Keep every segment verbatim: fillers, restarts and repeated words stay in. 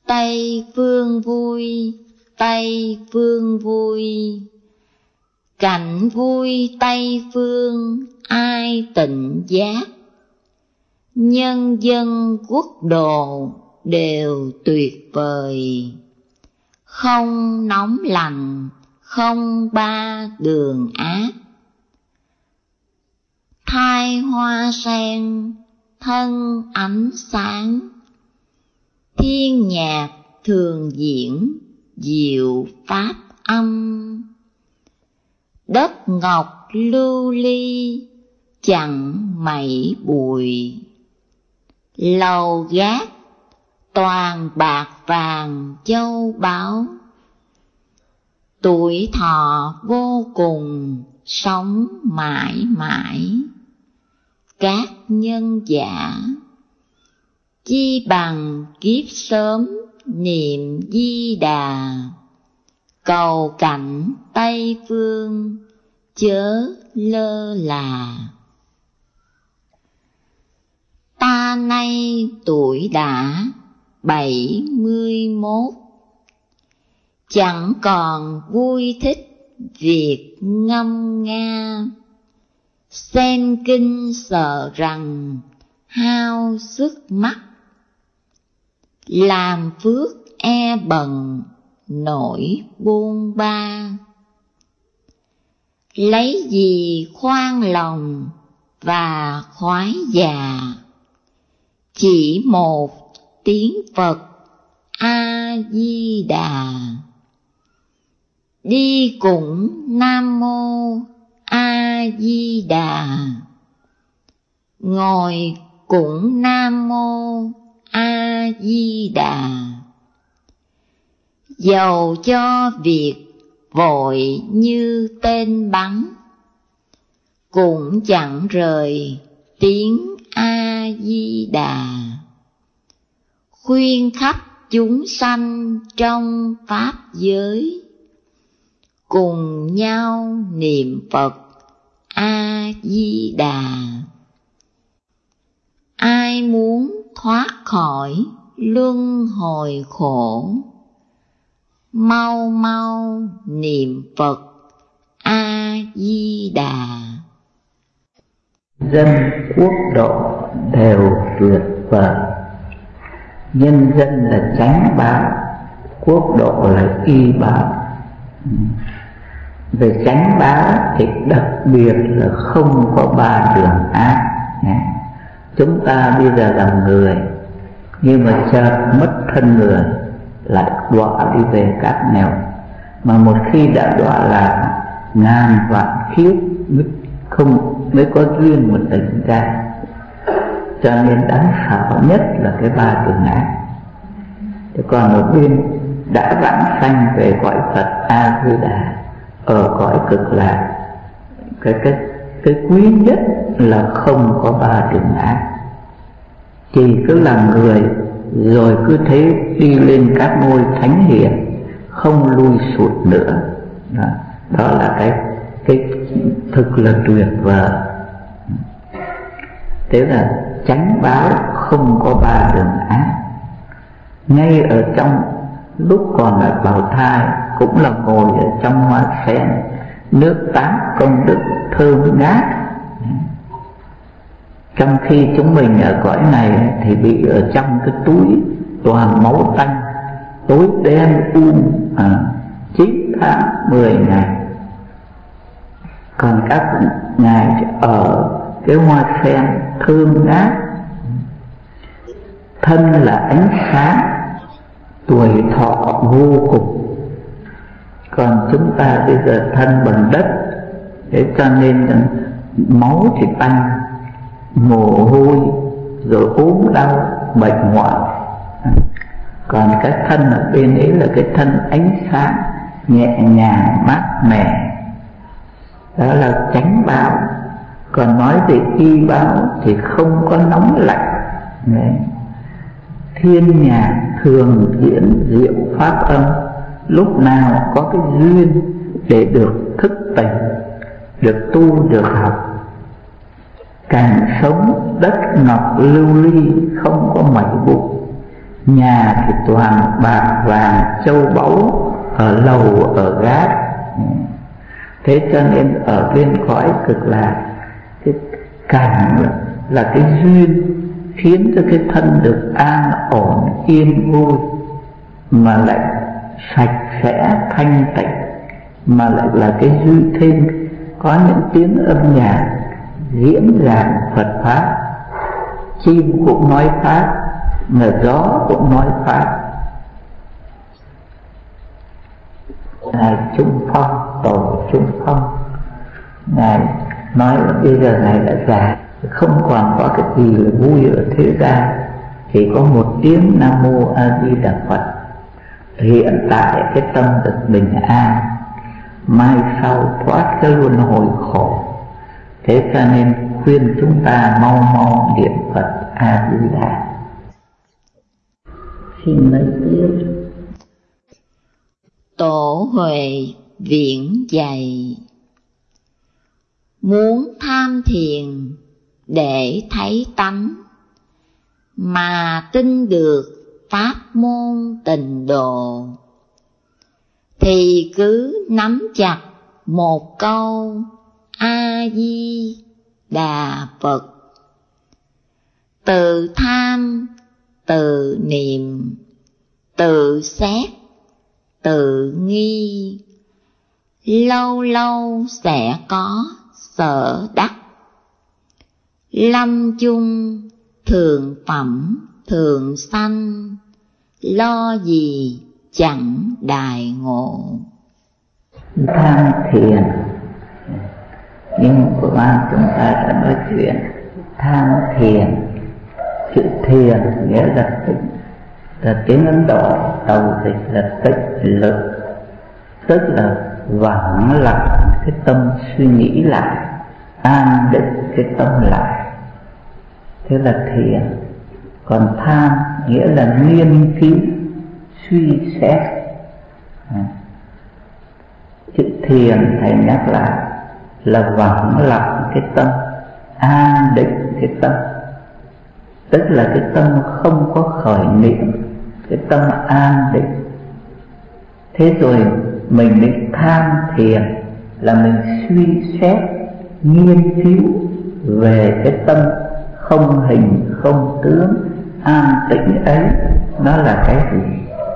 Tây phương vui, Tây phương vui. Cảnh vui Tây phương ai tịnh giác. Nhân dân quốc độ đều tuyệt vời. Không nóng lạnh, không ba đường ác. Thai hoa sen, thân ánh sáng. Thiên nhạc thường diễn, diệu pháp âm. Đất ngọc lưu ly, chẳng mảy bụi. Lầu gác, toàn bạc vàng châu báu. Tuổi thọ vô cùng, sống mãi mãi. Các nhân giả, chi bằng kiếp sớm niệm Di Đà. Cầu cảnh Tây phương, chớ lơ là. Ta nay tuổi đã bảy mươi mốt. Chẳng còn vui thích việc ngâm nga. Xem kinh sợ rằng hao sức mắt. Làm phước e bần nỗi buông ba. Lấy gì khoan lòng và khoái già. Chỉ một tiếng Phật A-di-đà. Đi cũng Nam Mô A-di-đà. Ngồi cũng Nam Mô A-di-đà. Dầu cho việc vội như tên bắn. Cũng chẳng rời tiếng A-di-đà. Khuyên khắp chúng sanh trong pháp giới. Cùng nhau niệm Phật A-di-đà. Ai muốn thoát khỏi luân hồi khổ. Mau mau niệm Phật A-di-đà. Dân quốc độ đều tuyệt vời. Nhân dân là chánh báo, quốc độ là y báo. Về chánh báo thì đặc biệt là không có ba đường ác. Chúng ta bây giờ là người, nhưng mà chợt mất thân người lại đọa đi về các nẻo. Mà một khi đã đọa là ngàn vạn kiếp mới không mới có duyên mà tỉnh ra. Cho nên đáng sợ nhất là cái ba đường ác. Thế còn một bên đã vãng sanh về cõi Phật A Di Đà ở cõi cực lạc, cái cái cái quý nhất là không có ba đường ác. Chỉ cứ là người rồi cứ thế đi lên các ngôi thánh hiền, không lui sụt nữa. Đó, đó là cái cái thực là tuyệt vời. Thế là chánh báo không có ba đường ác. Ngay ở trong lúc còn là bào thai cũng là ngồi ở trong hoa sen, nước tán công đức thơm ngát. Trong khi chúng mình ở cõi này thì bị ở trong cái túi toàn máu tanh, tối đen um à, chín tháng mười ngày. Còn các ngài ở cái hoa sen thơm ngát. Thân là ánh sáng, tuổi thọ vô cùng. Còn chúng ta bây giờ thân bằng đất, thế cho nên máu thì tanh, mồ hôi, rồi ốm đau, bệnh hoạn. Còn cái thân ở bên ấy là cái thân ánh sáng, nhẹ nhàng, mát mẻ. Đó là chánh báo. Còn nói về y báo thì không có nóng lạnh. Đấy. Thiên nhạc thường diễn diệu pháp âm. Lúc nào có cái duyên để được thức tỉnh, được tu, được học. Càng sống đất ngọc lưu ly, không có mảy bụi. nhà thì toàn bạc vàng châu báu, ở lầu ở gác. Thế cho nên ở bên cõi cực lạc, cái cảnh là, là cái duyên khiến cho cái thân được an ổn yên vui, mà lại sạch sẽ thanh tịnh, mà lại là cái duyên thêm có những tiếng âm nhạc diễn giảng Phật pháp, chim cũng nói pháp, mà gió cũng nói pháp. Ngài Trung Phong, Tổ Trung Phong, Ngài nói là bây giờ Ngài đã già, không còn có cái gì là vui ở thế gian, chỉ có một tiếng Nam Mô A Di Đà Phật. Hiện tại cái tâm được bình an, mai sau thoát cái luân hồi khổ. Thế cho nên khuyên chúng ta mau mau niệm Phật A Di Đà. Xin nói tiếp. Tổ Huệ viễn dạy, muốn tham thiền để thấy tánh, mà tin được pháp môn tịnh độ, thì cứ nắm chặt một câu A Di Đà Phật. Tự tham, tự niệm, tự xét, tự nghi, lâu lâu sẽ có sở đắc. Lâm chung thường phẩm thường sanh, lo gì chẳng đại ngộ. Tham thiền, nhưng vừa qua chúng ta đã nói chuyện tham thiền. Chữ thiền nghĩa là tích, là tiếng Ấn Độ đầu dịch là tích lực, tức là vắng lặng cái tâm suy nghĩ lại, an định cái tâm lại, thế là thiền. Còn tham nghĩa là nghiên cứu, suy xét. à. Chữ thiền thầy nhắc lại là vắng lặng cái tâm, an định cái tâm, tức là cái tâm không có khởi niệm, cái tâm an định. Thế rồi mình đi tham thiền là mình suy xét, nghiên cứu về cái tâm không hình không tướng an tĩnh ấy, nó là cái gì.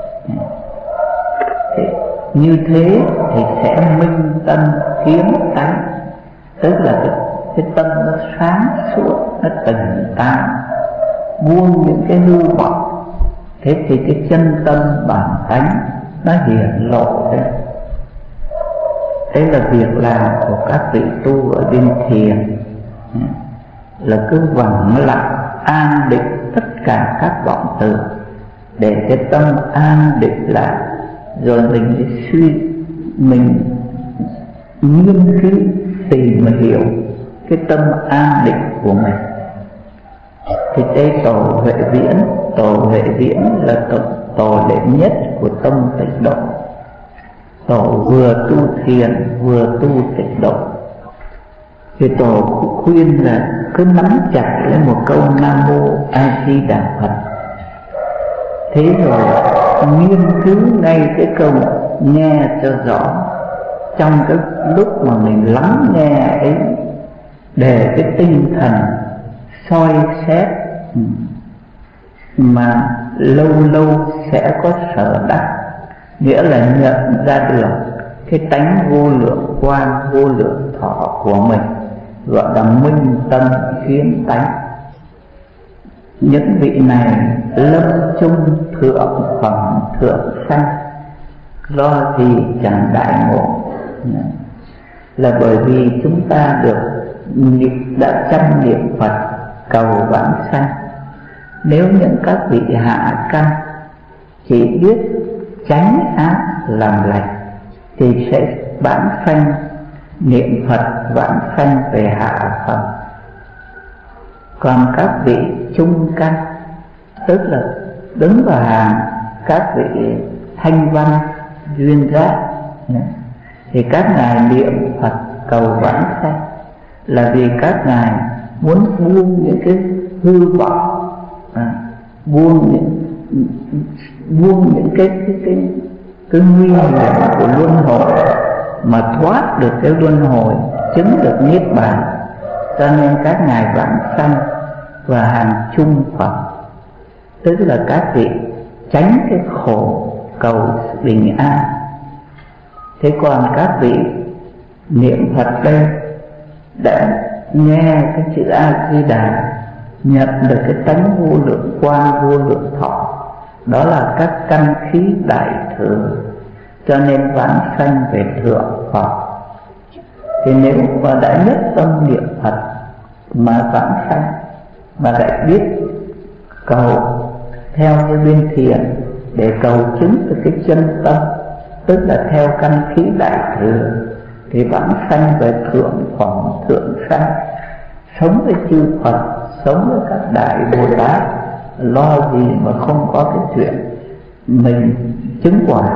Thế, như thế thì sẽ minh tâm kiến tánh, tức là cái, cái tâm nó sáng suốt, nó tỉnh táo, buông những cái hư vọng. Thế thì cái chân tâm bản tánh nó hiển lộ đấy. Đấy là việc làm của các vị tu ở bên thiền, là cứ vắng lặng an định tất cả các vọng tưởng, để cái tâm an định lại, rồi mình đi suy, mình nghiên cứu tìm mà hiểu cái tâm an định của mình. Thì đây tổ Huệ Viễn, tổ Huệ Viễn là tổ, tổ đệ nhất của tâm tịnh độ. Tổ vừa tu thiền vừa tu tịnh độ. Thì tổ khuyên là cứ nắm chặt lấy một câu Nam Mô A Di Đà Phật. Thế rồi nghiên cứu ngay cái câu, nghe cho rõ. Trong cái lúc mà mình lắng nghe ấy, để cái tinh thần soi xét, mà lâu lâu sẽ có sở đắc, nghĩa là nhận ra được cái tánh vô lượng quang, vô lượng thọ của mình, gọi là minh tâm kiến tánh. Những vị này lâm chung thượng phẩm thượng sanh, lo gì chẳng đại ngộ, là bởi vì chúng ta được đã chăm niệm Phật cầu vãng sanh. Nếu những các vị hạ căn chỉ biết tránh ác làm lành thì sẽ vãng sanh niệm Phật, vãng sanh về hạ phẩm. Còn các vị trung căn, tức là đứng vào hàng các vị thanh văn duyên giác, thì các ngài niệm Phật cầu vãng sanh là vì các ngài muốn buông những cái hư vọng, à, buông những buông những cái cái cái cái nguy hiểm của luân hồi mà thoát được cái luân hồi, chứng được niết bàn. Cho nên các ngài vãng sanh và hàng chung Phật, tức là các vị tránh cái khổ cầu bình an. Thế còn các vị niệm Phật đây đã nghe cái chữ A Di Đà, nhận được cái tánh vô lượng quang vô lượng thọ, đó là các căn khí đại thừa, cho nên vãng sanh về thượng Phật. Thì nếu mà đã nhất tâm niệm Phật mà vãng sanh, mà lại biết cầu theo như bên thiền để cầu chứng được cái chân tâm, tức là theo căn khí đại thừa, thì vãng sanh về thượng phẩm thượng sanh, sống với chư Phật, sống với các đại Bồ Tát, lo gì mà không có cái chuyện mình chứng quả.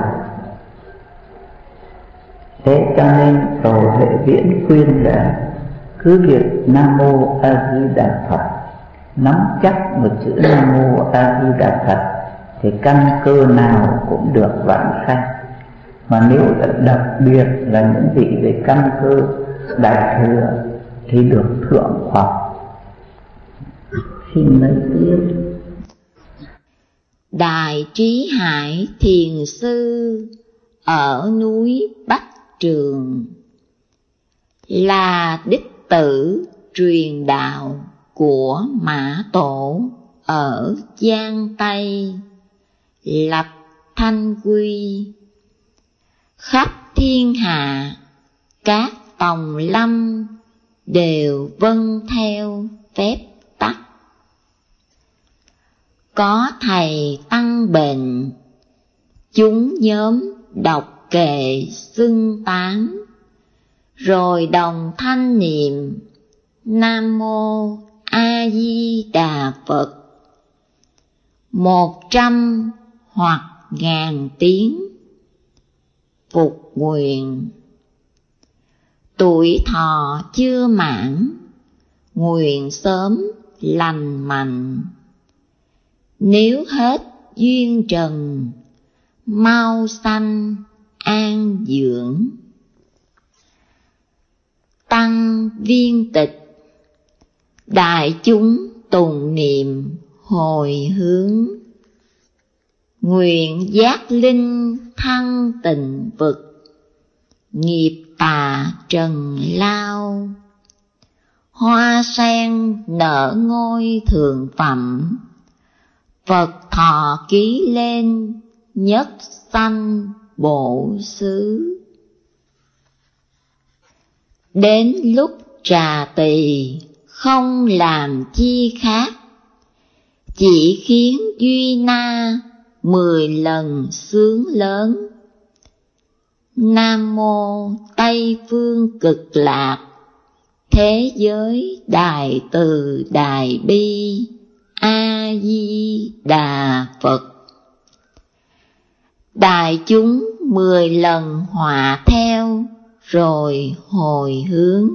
Thế cho nên Tổ Huệ Viễn khuyên là cứ việc Nam Mô A Di Đà Phật, nắm chắc một chữ Nam Mô A Di Đà Phật thì căn cơ nào cũng được vãng sanh. Mà nếu đặc biệt là những vị về căn cơ đại thừa thì được thượng Phật. Xin nói tiếp. Đại Trí Hải Thiền Sư ở núi Bách Trường là đích tử truyền đạo của Mã Tổ ở Giang Tây, lập Thanh Quy. Khắp thiên hạ các tòng lâm đều vâng theo phép tắc. Có thầy tăng bệnh, chúng nhóm đọc kệ xưng tán, rồi đồng thanh niệm Nam Mô A Di Đà Phật một trăm hoặc ngàn tiếng, phục nguyện. Tuổi thọ chưa mãn, nguyện sớm lành mạnh. Nếu hết duyên trần, mau sanh an dưỡng. Tăng Viên Tịch, đại chúng tùng niệm hồi hướng. Nguyện giác linh thăng tịnh vực, nghiệp tà trần lao. Hoa sen nở ngôi thượng phẩm, Phật thọ ký lên nhất sanh bổ xứ. Đến lúc trà tỳ không làm chi khác, chỉ khiến duy na mười lần sướng lớn. Nam Mô Tây Phương Cực Lạc, thế giới Đại Từ Đại Bi A Di Đà Phật. Đại chúng mười lần hòa theo rồi hồi hướng,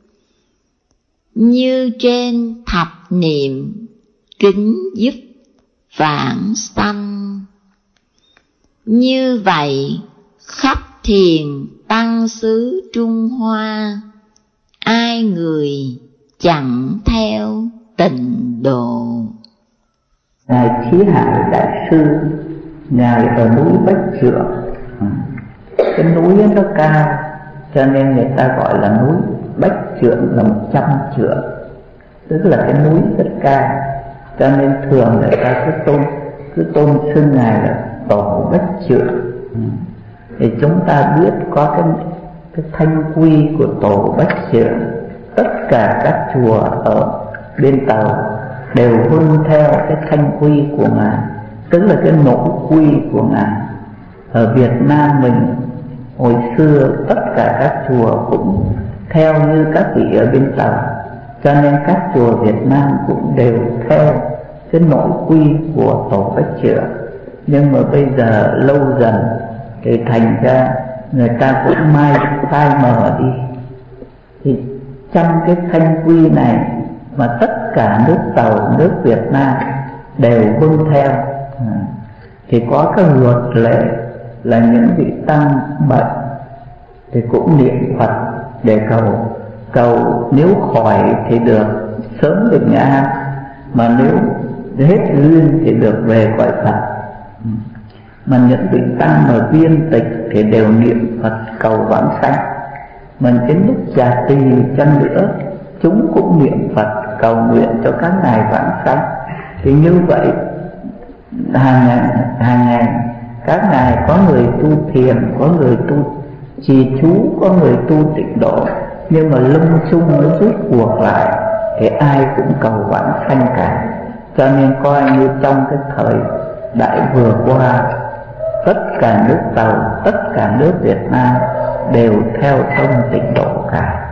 như trên thập niệm kính giúp vãng sanh. Như vậy khắp thiền tăng xứ Trung Hoa, ai người chẳng theo tịnh độ. Ngài Trí Hải Đại Sư, Ngài ở núi Bách Trượng. Cái núi nó cao, cho nên người ta gọi là núi Bách Trượng là một trăm trượng, tức là cái núi rất cao. Cho nên thường người ta cứ tôn cứ tôn xưng Ngài là Tổ Bách Trượng. Thì chúng ta biết có cái cái thanh quy của Tổ Bách Trượng. Tất cả các chùa ở bên Tàu đều vâng theo cái thanh quy của Ngài, tức là cái nội quy của Ngài. Ở Việt Nam mình hồi xưa tất cả các chùa cũng theo như các vị ở bên Tàu, cho nên các chùa Việt Nam cũng đều theo cái nội quy của Tổ Bách Trượng. Nhưng mà bây giờ lâu dần thì thành ra người ta cũng mai phai mờ đi. Thì trong cái thanh quy này mà tất cả nước Tàu, nước Việt Nam đều vâng theo, à, thì có cái luật lệ là những vị tăng bệnh thì cũng niệm Phật để cầu, cầu nếu khỏi thì được sớm bình an, mà nếu hết duyên thì được về cõi Phật. Mà những vị tăng mà viên tịch thì đều niệm Phật cầu vãng sanh. Mình đến lúc già tỳ chăng nữa, chúng cũng niệm Phật cầu nguyện cho các ngài vãng sanh. Thì như vậy hàng ngày, hàng ngày các ngài có người tu thiền, có người tu trì chú, có người tu tịnh độ, nhưng mà lung chung nó rút cuộc lại thì ai cũng cầu vãng sanh cả. Cho nên coi như trong cái thời đại vừa qua, tất cả nước Tàu, tất cả nước Việt Nam đều theo tông tịnh độ cả.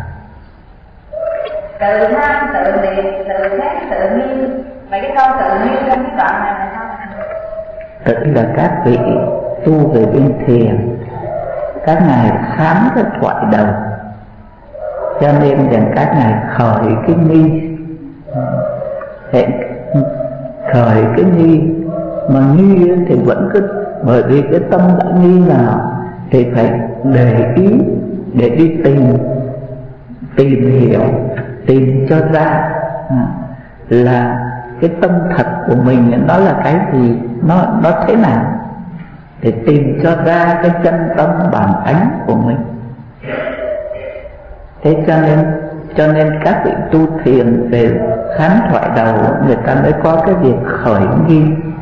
Tự tham, tự liệt, tự khác, tự nghi. Và cái câu tự nghi trong cái đoạn này là sao? Tức là các vị tu về bên thiền, các ngài khám cái thoại đầu, cho nên rằng các ngài khởi cái nghi, hệ khởi cái nghi, mà nghi thì vẫn cứ, bởi vì cái tâm đã nghi nào thì phải để ý để đi tìm, tìm hiểu, tìm cho ra à, là cái tâm thật của mình nó là cái gì, nó nó thế nào, để tìm cho ra cái chân tâm bản ánh của mình. Thế cho nên cho nên các vị tu thiền về khám thoại đầu, người ta mới có cái việc khởi nghi.